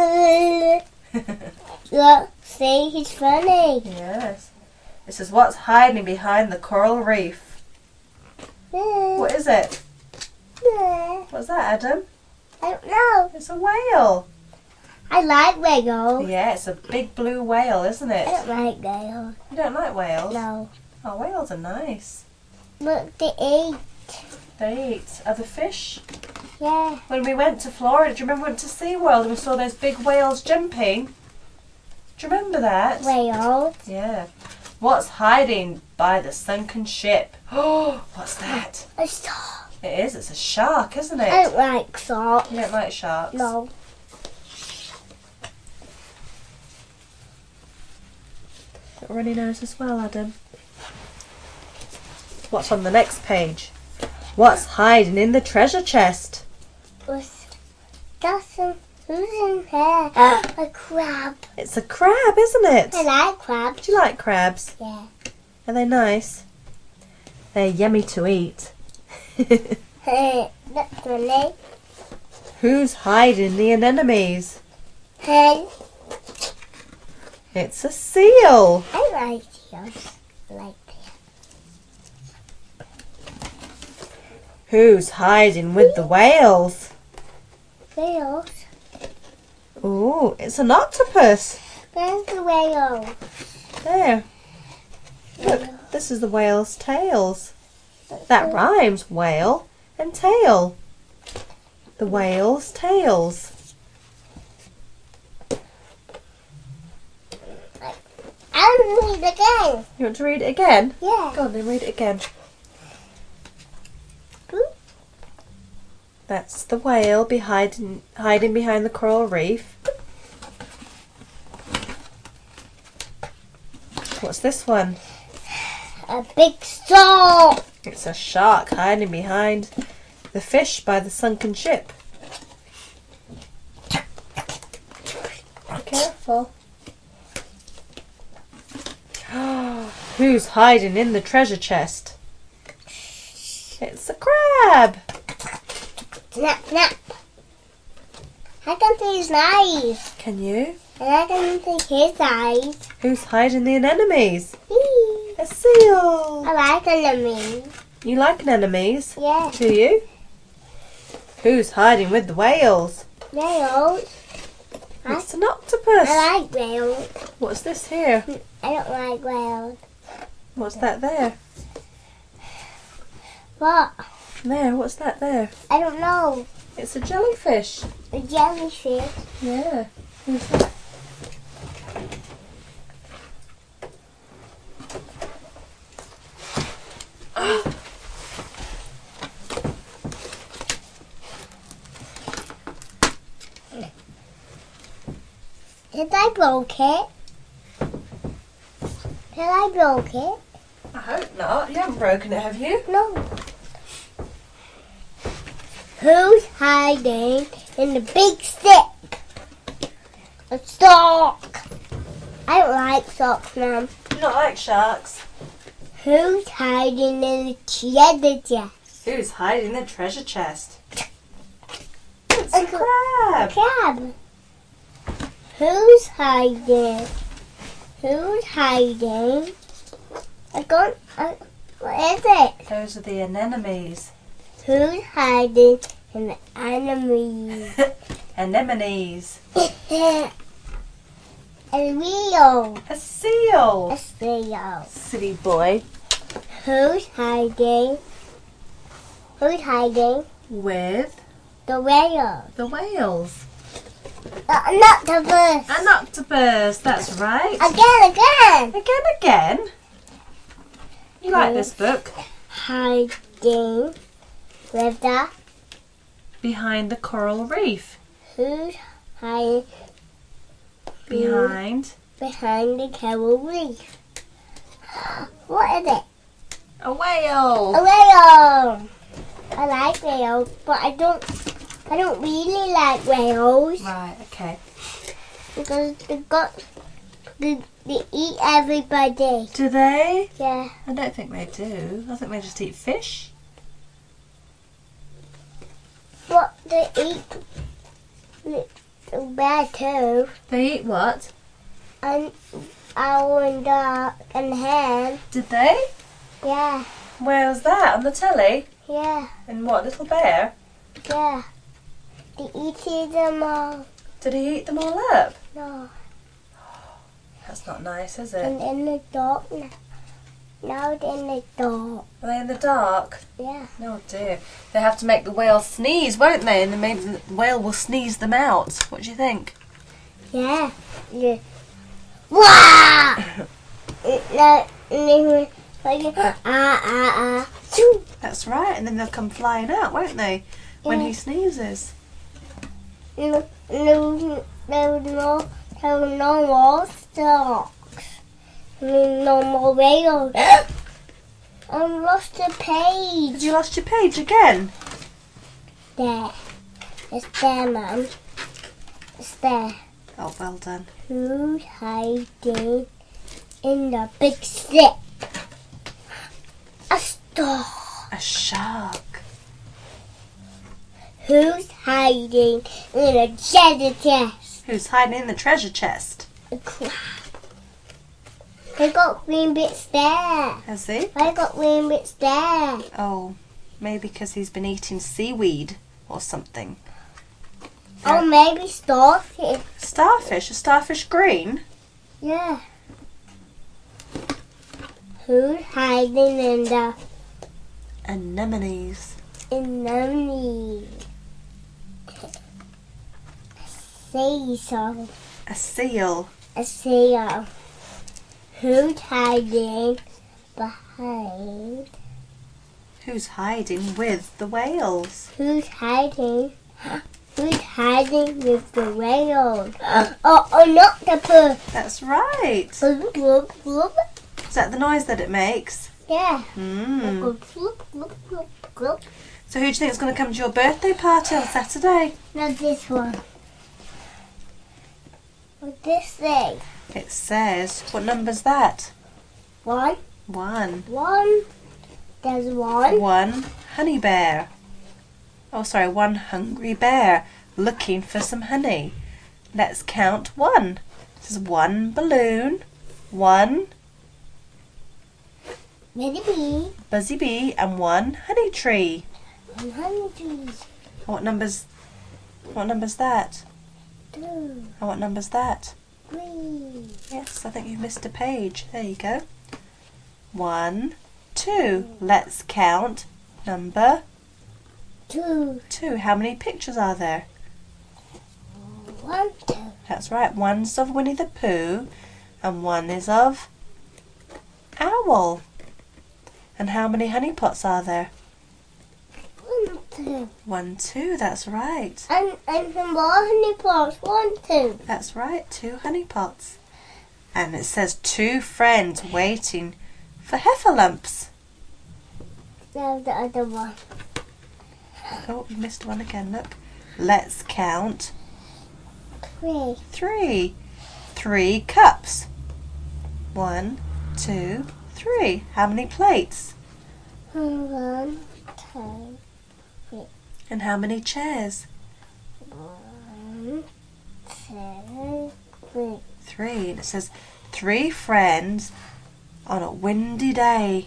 Look, see, he's funny. Yes. It says, what's hiding behind the coral reef? What is it? I What's that, Adam? don't know. It's a whale. I like whales. Yeah, it's a big blue whale, isn't I it? don't like whales. You don't like whales? No. Oh, whales are nice. Look, they eat. They eat other fish. Yeah. When we went to Florida, do you remember we went to SeaWorld and we saw those big whales jumping? Do you remember that? Whales. Yeah. What's hiding by the sunken ship? Oh, what's that? A shark. It is. It's a shark, isn't I it? don't like sharks. You don't like sharks? No. Got a runny nose as well, Adam. What's on the next page? What's hiding in the treasure chest? Was that's some who's in there? A crab. It's a crab, isn't it? I like crabs. Do you like crabs? Yeah. Are they nice? They're yummy to eat. Hey, that's funny. Who's hiding the anemones? Hey, It's a seal. I like seals. I like Who's hiding with the whales? whales. Ooh, it's an octopus. Where's the whale? There. Look, this is the whale's tails. That rhymes, whale and tail. The whale's tails. I'll read again. You want to read it again? Yeah. Go on then, read it again. That's the whale be hiding, hiding behind the coral reef. What's this one? A big shark. It's a shark hiding behind the fish by the sunken ship. Careful. Who's hiding in the treasure chest? It's a crab. Snap, snap. I can see his eyes. Can you? And I can see his eyes. Who's hiding the anemones? Whee! A seal. I like anemones. You like anemones? Yeah. Do you? Who's hiding with the whales? Whales. It's an octopus. I like whales. What's this here? I don't like whales. What's that there? What? There, what's that there? I don't know. It's a jellyfish. A jellyfish. Yeah. Who's that? Did I broke it? Did I broke it? I hope not. You haven't broken it, have you? No. Who's hiding in the big stick? A sock. I don't like socks, Mum. You don't like sharks. Who's hiding in the treasure chest? Who's hiding the treasure chest? It's a A crab. crab. Who's hiding? Who's hiding? I don't. I, what is it? Those are the anemones. Who's hiding in the enemies? Anemones. A wheel. A seal. A seal. Silly boy. Who's hiding? Who's hiding? With The whale. the whales. Uh, not the bird. An octopus, that's right. Again, again. Again, again. You like this book? Hiding with the. Behind the coral reef. Who's hiding Behind behind the coral reef? What is it? a whale. A whale. I like whales, but I don't. I don't really like whales Right, okay. because they got they, they eat everybody. Do they? Yeah. I don't think they do. I think they just eat fish. But they eat the the bear too, They eat what? and owl and duck and hen. Did they? Yeah, Where's that? On the telly? yeah, And what, Little Bear? yeah. They eat them all. Did he eat them all up? No, That's not nice, is it? and in the dark now. Now it's in the dark. Are they in the dark? Yeah. Oh dear. They have to make the whale sneeze, won't they? And then maybe the whale will sneeze them out. What do you think? Yeah. Yeah. Wah! No, no, like ah ah ah. Shoo. That's right. And then they'll come flying out, won't they? When Yeah. he sneezes. No, no, no, no, no, no more stocks. No more whales. I lost the Did page. you lost your page again? There. It's there, Mum. It's there. Oh, well done. Who's hiding in the big stick? A star. A shark. Who's hiding in a treasure chest? Who's hiding in the treasure chest? A crab. I got green bits there. Has he? I got green bits there. Oh, maybe because he's been eating seaweed or something. Oh, maybe starfish. Starfish? A starfish green? Yeah. Who's hiding in the Anemones. anemone? Seal. A seal. A seal. Who's hiding behind? Who's hiding with the whales? Who's hiding? Who's hiding with the whales? Oh, an octopus. That's right. Glub, glub, glub. Is that the noise that it makes? Yeah. Mm. Glub, glub, glub, glub, glub. So who do you think is going to come to your birthday party on Saturday? Not this one. What's this thing? It says, what number's that? One. One. One. There's one. One honey bear. Oh, sorry, one hungry bear looking for some honey. Let's count one. This is one balloon, one Maybe bee. buzzy bee, and one honey tree. One honey trees. What number's, what number's that? Two. And what number's that? Three. Yes, I think you've missed a page. There you go. One, two. Let's count number Two. two. How many pictures are there? One, two. That's right. One's of Winnie the Pooh and one is of Owl. And how many honey pots are there? One, two. One, two. That's right. And, and some more honey pots. One, two. That's right. Two honey pots. And it says two friends waiting for heffalumps. Now the other one. Oh, we missed one again. Look. Let's count Three. three. Three cups. One, two, three. How many plates? One, two, three. And how many chairs? One, two, three. Three. And it says three friends on a windy day.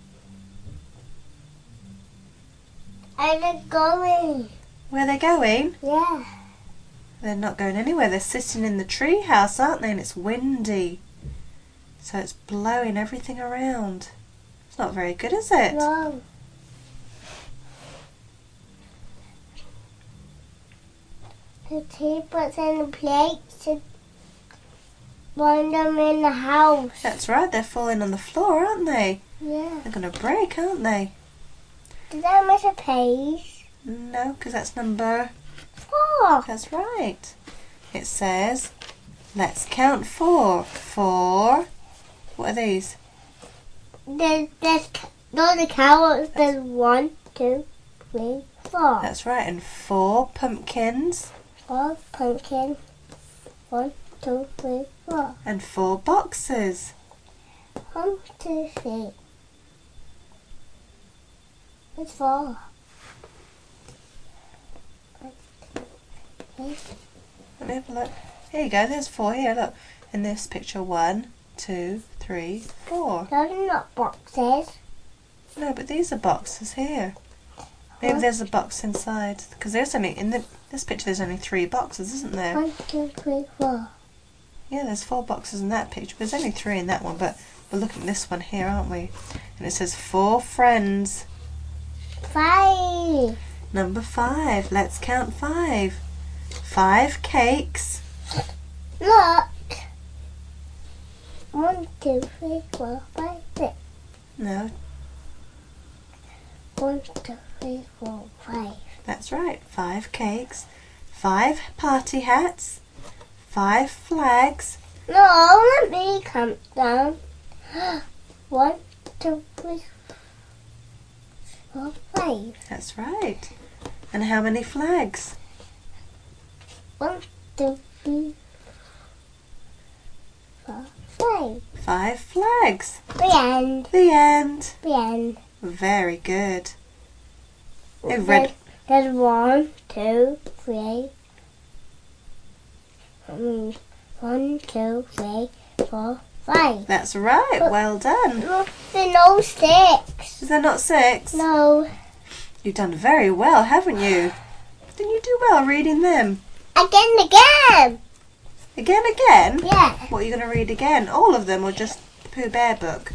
And they're going. Where are they going? Yeah. They're not going anywhere. They're sitting in the tree house, aren't they? And it's windy. So it's blowing everything around. It's not very good, is it? No. The teapots and the plates. One of them in the house. That's right. They're falling on the floor, aren't they? Yeah. They're going to break, aren't they? Did I miss a page? No, because that's number... Four. That's right. It says, let's count four. Four. What are these? There's, there's no the carrots. There's one, two, three, four. That's right. And four pumpkins. Four pumpkins. One, two, three, four. And four boxes. One, two, three. It's four. One, two, three. Let me have a look. Here you go. There's four here. Look. In this picture, one, two, three, four. Those are not boxes. No, but these are boxes here. Maybe Huh? there's a box inside. Because there's only in the this picture. There's only three boxes, isn't there? One, two, three, four. Yeah, there's four boxes in that picture. But there's only three in that one. But we're looking at this one here, aren't we? And it says four friends. Five. Number five. Let's count five. Five cakes. Look. One, two, three, four, five, six. No, One, two, three, four, five. that's right. Five cakes. Five party hats. Five flags. No, let me count down. One, two, three, four, five. That's right. And how many flags? One, two, three, four, five. Five flags. The end. The end. The end. Very good. Oh, red. There's, there's one, two, three. Um, one, two, three, four, five. That's right. Well done. Look, there's no six. Is there not six? No. You've done very well, haven't you? Didn't you do well reading them? Again, again. Again, again? Yeah. What are you going to read again? All of them or just the Pooh Bear book?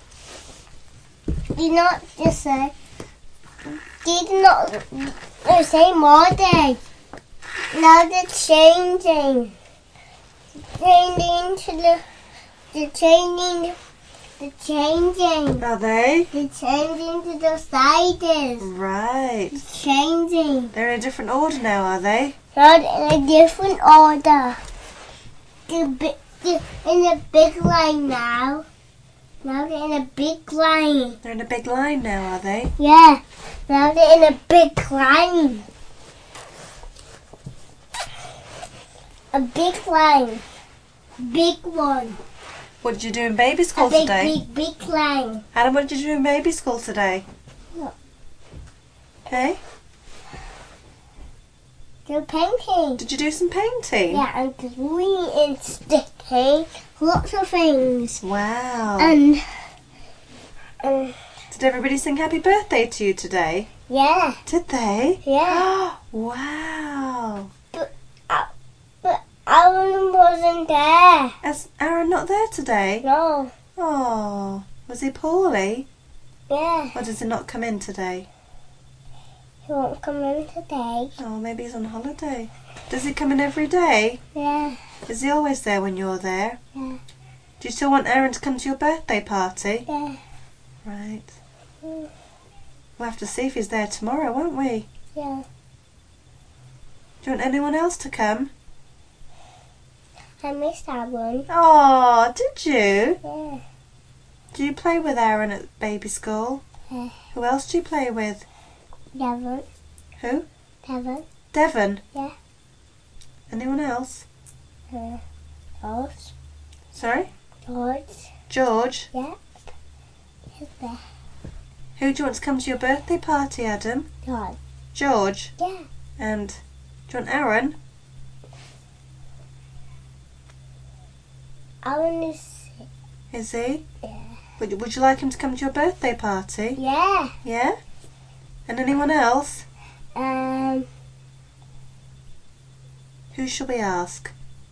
Did not just say. Did not no, say more day. Now they're changing. Changing to the the changing the changing. Are they? The changing to the sides. Right. Changing. They're in a different order now, are they? Not in a different order. The big, the, in a big line now. Now they're in a big line. They're in a big line now, are they? Yeah. Now they're in a big line. A big line. Big one. What did you do in baby school a big, today? big, big line. Adam, what did you do in baby school today? Look. Hey? They're painting. Did you do some painting? Yeah, and gluing and sticking. Lots of things. Wow. And, and Did everybody sing happy birthday to you today? yeah. Did they? Yeah. Wow. But, uh, but Aaron wasn't there. Is Aaron not there today? No. Oh, was he poorly? Yeah. Or does he not come in today? He won't come in today. Oh, maybe he's on holiday. Does he come in every day? Yeah. Is he always there when you're there? Yeah. Do you still want Aaron to come to your birthday party? Yeah. Right. Mm. We'll have to see if he's there tomorrow, won't we? Yeah. Do you want anyone else to come? I missed Aaron. Oh, did you? Yeah. Do you play with Aaron at baby school? Yeah. Who else do you play with? Devon. Who? Devon. Devon? Yeah. Anyone else? Uh, George. Sorry? George. George? Yeah. He's there. Who do you want to come to your birthday party, Adam? George. George? Yeah. And do you want Aaron? Aaron is sick. Is he? Yeah. Would, would you like him to come to your birthday party? Yeah. Yeah? And anyone else? Um. Who shall we ask?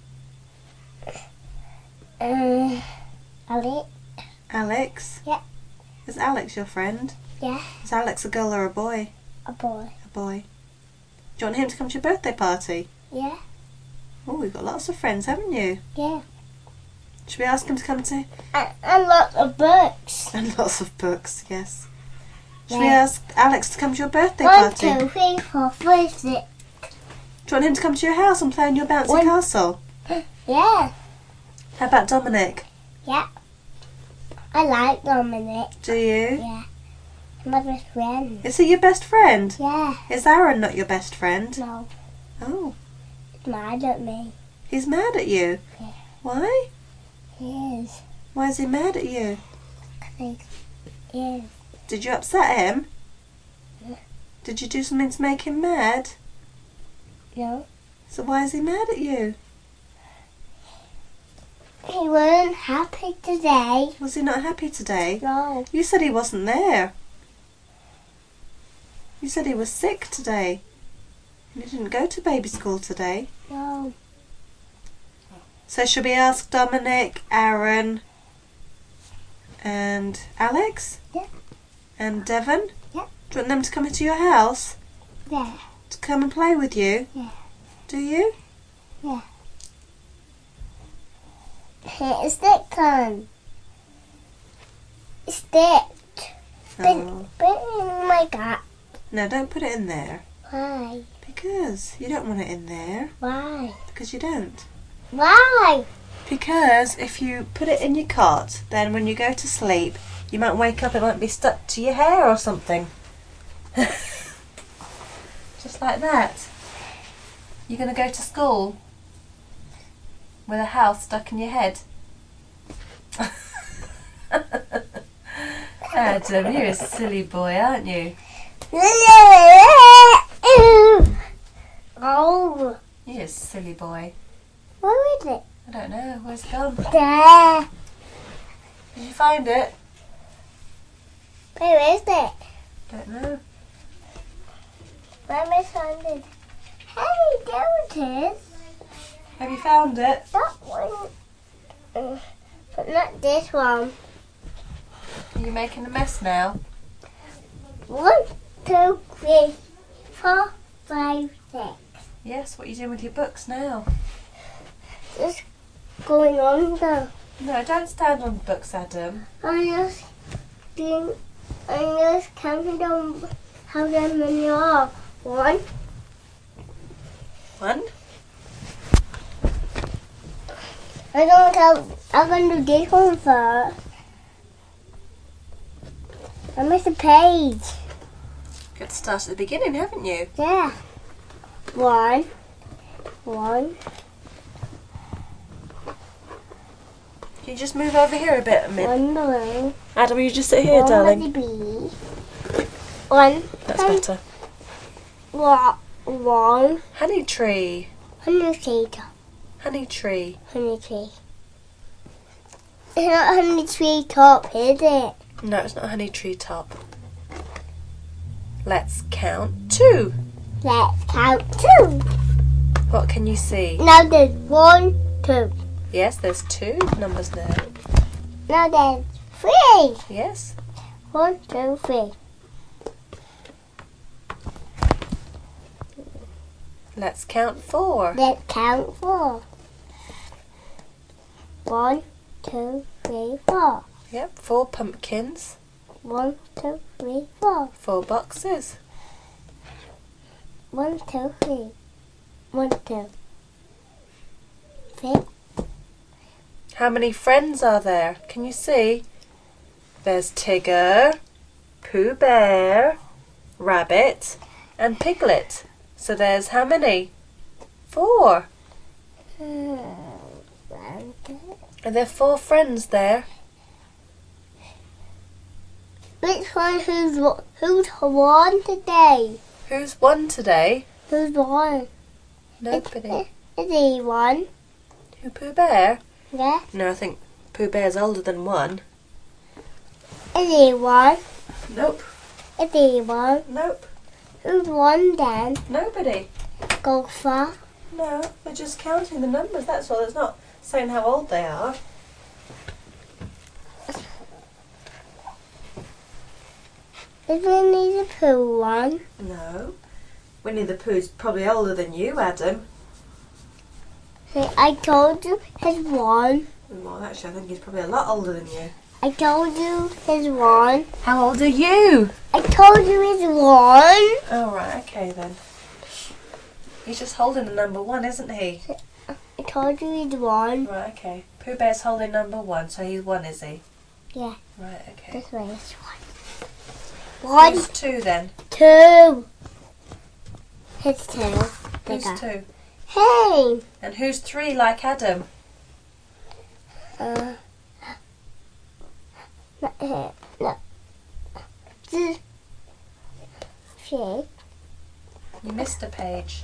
Uh. Ali. Alex? Yeah. Is Alex your friend? Yeah. Is Alex a girl or a boy? A boy. A boy. Do you want him to come to your birthday party? Yeah. Oh, we've got lots of friends, haven't you? Yeah. Should we ask him to come to... And, and lots of books. And lots of books, yes. Should Yeah. we ask Alex to come to your birthday One, party? two, three, four, five, six. Do you want him to come to your house and play on your bouncy One. castle? Yeah. How about Dominic? Yeah. I like Dominic. Do you? Yeah. He's my best friend. Is he your best friend? Yeah. Is Aaron not your best friend? No. Oh, He's mad at me. he's mad at you? Yeah. Why? He is. Why is he mad at you? I think he is. Did you upset him? Yeah. Did you do something to make him mad? No. So why is he mad at you? He wasn't happy today. Was he not happy today? No. You said he wasn't there. You said he was sick today. And he didn't go to baby school today. No. So should we ask Dominic, Aaron, and Alex? Yeah. And Devon? Yeah. Do you want them to come into your house? Yeah. To come and play with you? Yeah. Do you? Yeah. Here's the gun. Stick. Oh. Put it in my gap. No, don't put it in there. Why? Because you don't want it in there. Why? Because you don't. Why? Because if you put it in your cot, then when you go to sleep, you might wake up, it might be stuck to your hair or something. Just like that. You're going to go to school with a house stuck in your head. Adam, you're a silly boy, aren't you? Oh. You're a silly boy. Where is it? I don't know, where's it gone? There. Did you find it? Where is it? Don't know. Where am I found it? Hey, there it is. Have you found it? That one. Uh, but not this one. Are you making a mess now? One, two, three, four, five, six. Yes, what are you doing with your books now? Just going on the. No, don't stand on the books, Adam. I'm just doing. I'm just counting down how many there are. One, One. I don't have. I'm gonna do this one first. I missed a page. You've got to start at the beginning, haven't you? Yeah. One. One. Can you just move over here a bit a minute? One balloon. Adam, will you just sit here, one darling? bee. One. That's honey- better. One. One. Honey tree. Honey tree. Honey tree. Honey tree. It's not honey tree top, is it? No, it's not honey tree top. Let's count two. Let's count two. What can you see? Now there's one, two. Yes, there's two numbers there. Now there's three. Yes. One, two, three. Let's count four. Let's count four. One, two, three, four. Yep, four pumpkins. One, two, three, four. Four boxes. One, two, three. One, two, three. How many friends are there? Can you see? There's Tigger, Pooh Bear, Rabbit, and Piglet. So there's how many? Four. Hmm. One, two. Are there four friends there? Which one? Who's wo- who's won today? Who's won today? Who's won? Nobody. Is he one? Who, Pooh Bear? Yeah. No, I think Pooh Bear's older than one. Is he one? Nope. Is he one? Nope. Who's one then? Nobody. Golfer. No, we're just counting the numbers, that's all. It's not saying how old they are. Is Winnie the Pooh one? No. Winnie the Pooh's probably older than you, Adam. See, I told you he's one. Well, actually, I think he's probably a lot older than you. I told you he's one. How old are you? I told you he's one. Oh, right, okay then. He's just holding the number one, isn't he? I told you he's one. Right, okay. Pooh Bear's holding number one, so he's one, is he? Yeah. Right, okay. This way is one. One, Who's two then? two. He's two. Who's Bigger. two? Hey. And who's three like Adam? Uh. Not here. No. Three. Three. You missed a page.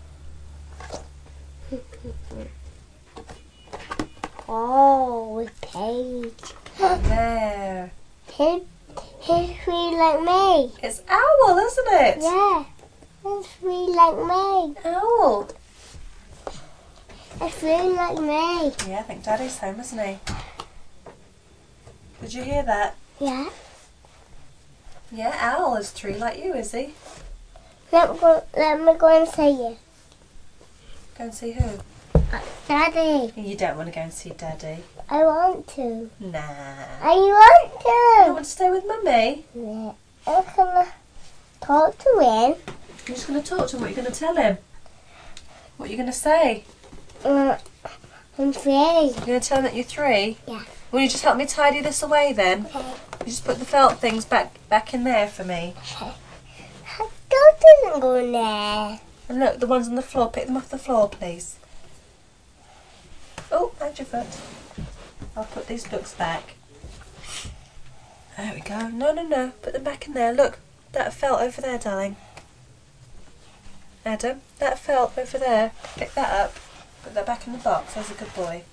Oh, with page. There. He's, he's three like me. It's Owl, isn't it? Yeah. He's three like me. Owl. He's three like me. Yeah, I think Daddy's home, isn't he? Did you hear that? Yeah. Yeah, Owl is three like you, is he? Let me go, let me go and see you. Go and see who? Daddy. You don't want to go and see Daddy. I want to. Nah. I want You to. want to stay with Mummy? Yeah. I'm gonna talk to him. You're just going to talk to him. What are you going to tell him? What are you going to say? Uh, I'm three. You're going to tell him that you're three? Yeah. Will you just help me tidy this away then? Okay. You just put the felt things back back in there for me. Okay. Go doesn't go in there. And look, the ones on the floor, pick them off the floor, please. Oh, how'd your foot? I'll put these books back. There we go. No, no, no. Put them back in there. Look, that felt over there, darling. Adam, that felt over there. Pick that up. Put that back in the box. There's a good boy.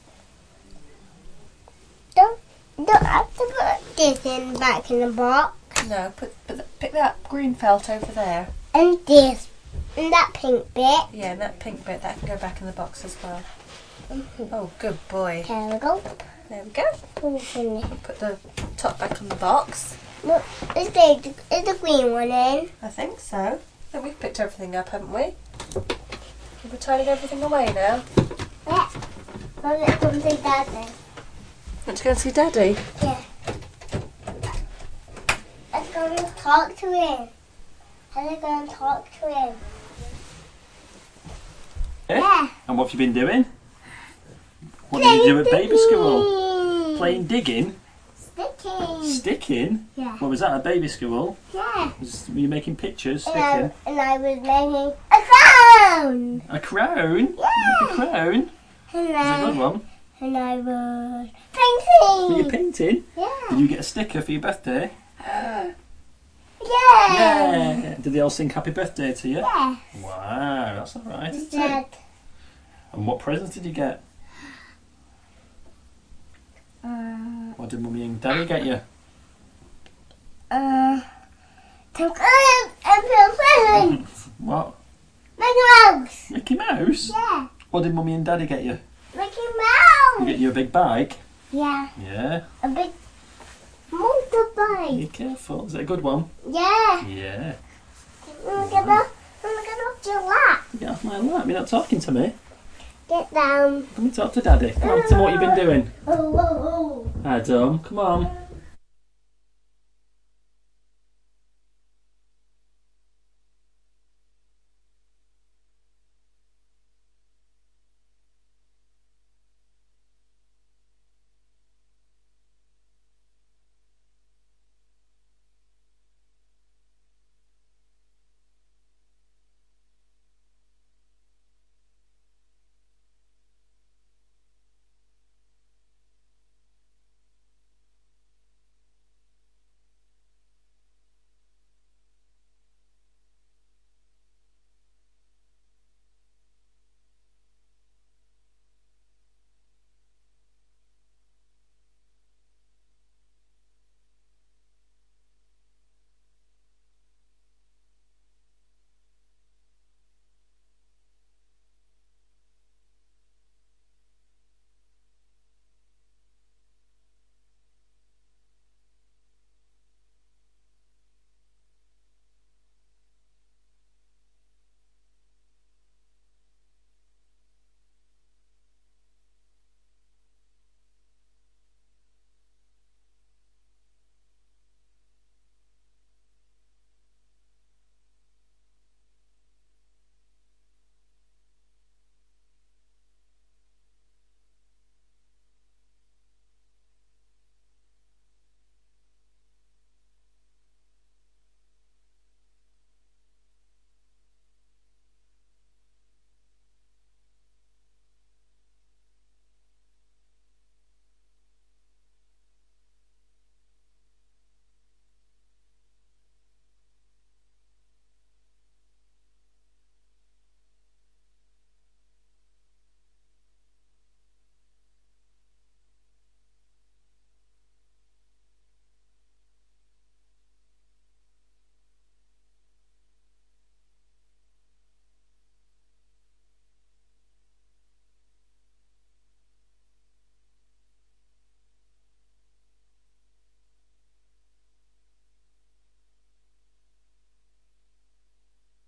Don't, don't have to put this in back in the box. No, put, put the, pick that green felt over there. And this. And that pink bit. Yeah, and that pink bit, that can go back in the box as well. Mm-hmm. Oh, good boy. There we go. There we go. Put it in there. Put the top back on the box. Look, is the, is the green one in? I think so. I think we've picked everything up, haven't we? Have we tidied everything away now? Yeah. Now let's go see Daddy. Want to go and see Daddy? Yeah. Let's go and talk to him. Let's go and talk to him. Eh? Yeah. And what have you been doing? What did you do at baby school? Playing digging? Sticking. Sticking? Yeah. What was that at baby school? Yeah. Was, were you making pictures? And I, Sticking? and I was making a crown. A crown? Yeah. A crown? And That's a good I, one. and I was Were you painting. painting? Yeah. Did you get a sticker for your birthday? Yeah. Yeah. Did they all sing happy birthday to you? Yeah. Wow, that's alright. Dad. And what presents did you get? Uh, What did Mummy and Daddy get you? uh, some cards and some presents. What? My Mickey Mouse. Mickey Mouse? Yeah. What did Mummy and Daddy get you? Mickey You Mouse. get you a big bike? Yeah. Yeah. A big motorbike. Be careful. Is it a good one? Yeah. Yeah. I'm gonna, I'm gonna off your lap. Get off my lap. You're not talking to me. Get down. Come and talk to Daddy. Come on, tell me what you've been doing. Oh, oh, oh. Adam, come on.